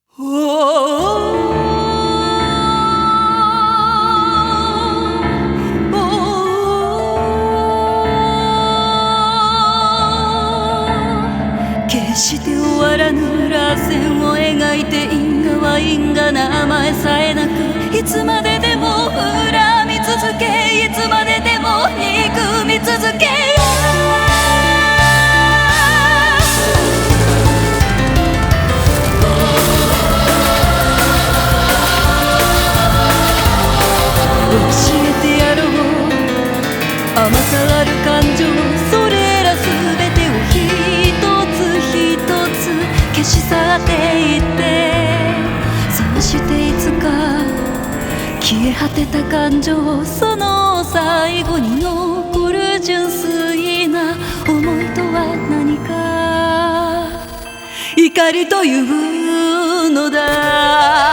決して終わらぬ螺旋を描いて因果は因果名前さえなく、いつまででも恨み続け、いつまででも憎み続け、教えてやろうあまたある感情、それら全てを一つ一つ消し去っていって、そうしていつか消え果てた感情、その最後に残る純粋な思いとは何か、怒りというのだ。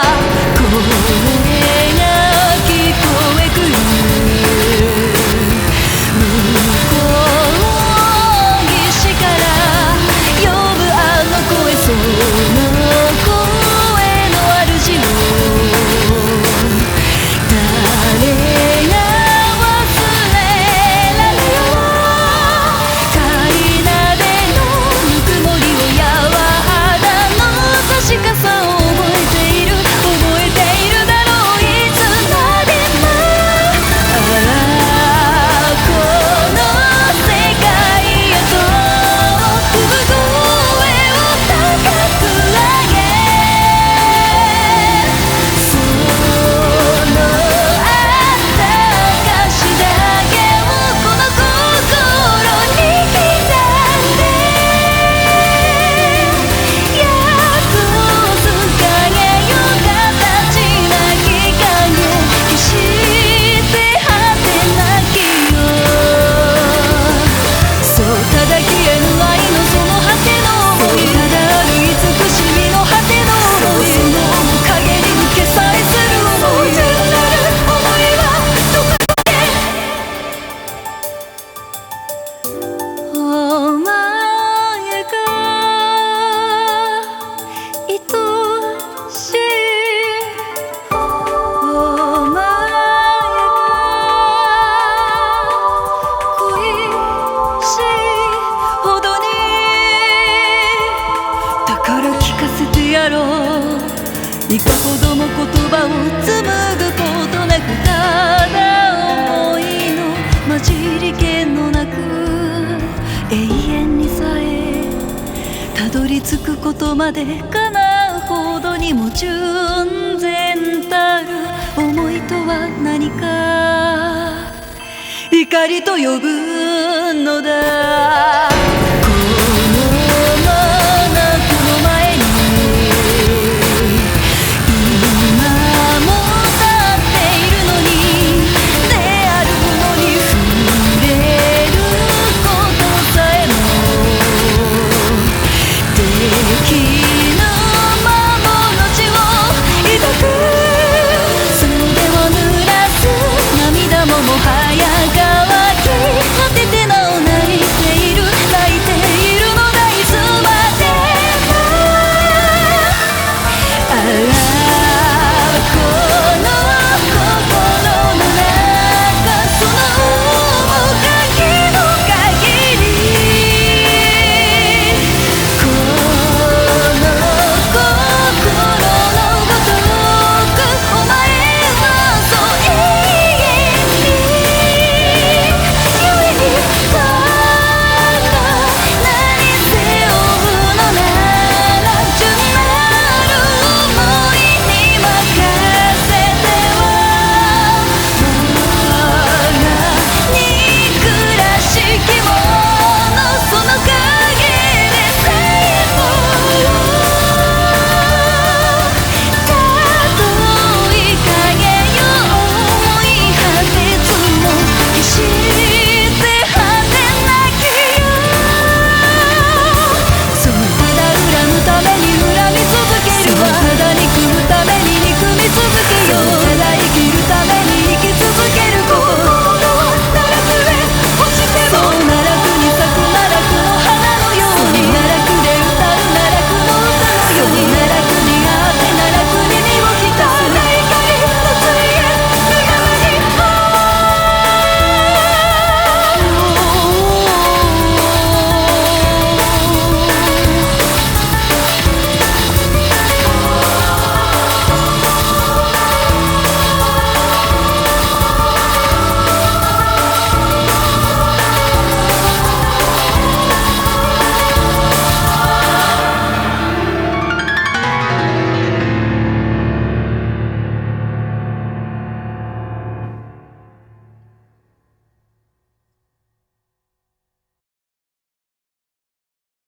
いかほども言葉を紡ぐことなく、ただ思いの混じり気のなく、永遠にさえたどり着くことまで叶うほどにも純然たる思いとは何か、怒りと呼ぶのだ。